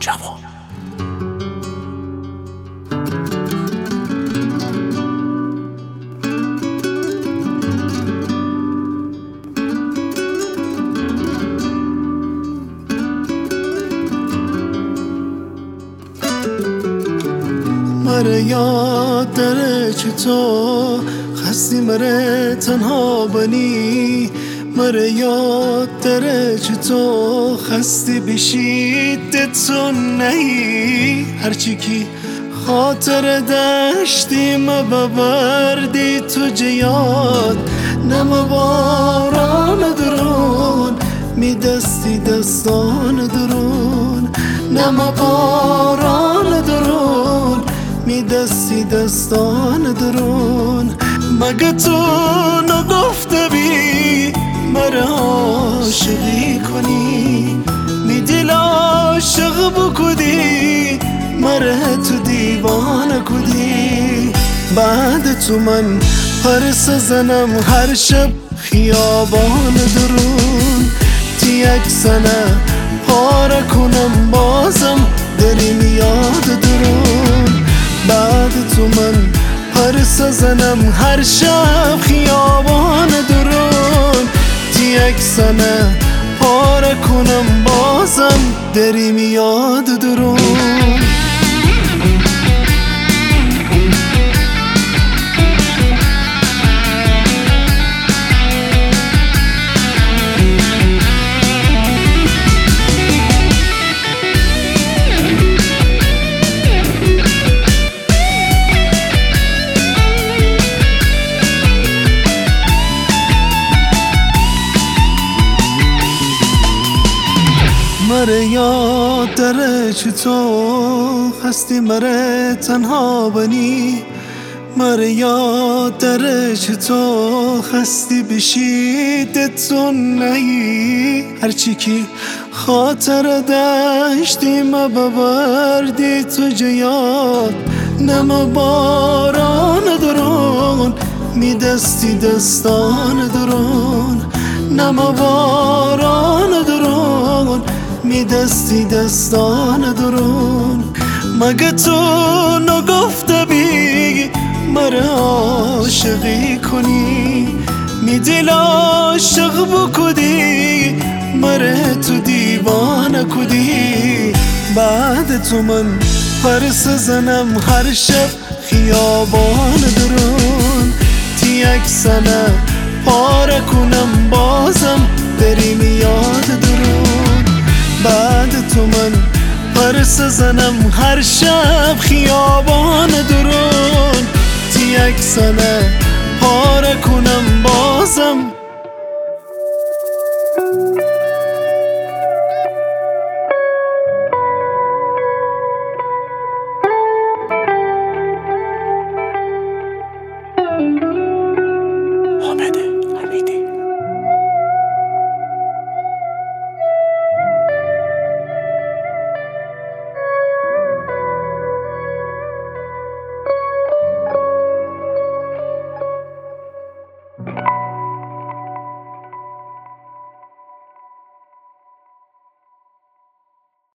جوان. مره یاد داره که تو خستی مره تنها بنی، مره یاد داره که تو خستی بشی دتو نهی، هرچی کی خاطر داشتی ما ببردی تو جیاد، نما باران درون میدستی دستان درون، نما باران درون میدستی دستان درون، مگه تو نگفته بی مره عاشقی کنی، می دل عاشق بکدی مره تو دیوانه کدی، بعد تو من پرس زنم هر شب خیابان درون، یک سنه پاره کنم بازم دری میاد درون، بعد تو من پرس زنم هر شب خیابان درون، یک سنه پاره کنم بازم دری میاد درون. مره یاد داره که تو خستی مره تنها بنی، مره یاد داره که تو خستی بشی دتو نهی، هرچی کی خاطر داشتی ما ببردی تو جیاد، نما باران درون میدستی دستان درون، نما باران درون میدستی دستان درون، مگه تو نگفته بی مره عاشقی کنی، می دل عاشق بکدی مره تو دیوانه کدی، بعد تو من پرس زنم هر شب خیابان درون، یک سنه پاره کنم بازم بری میاد درون، بعد تو من پرس زنم هر شب خیابان درون، یک سنه پاره کنم بازم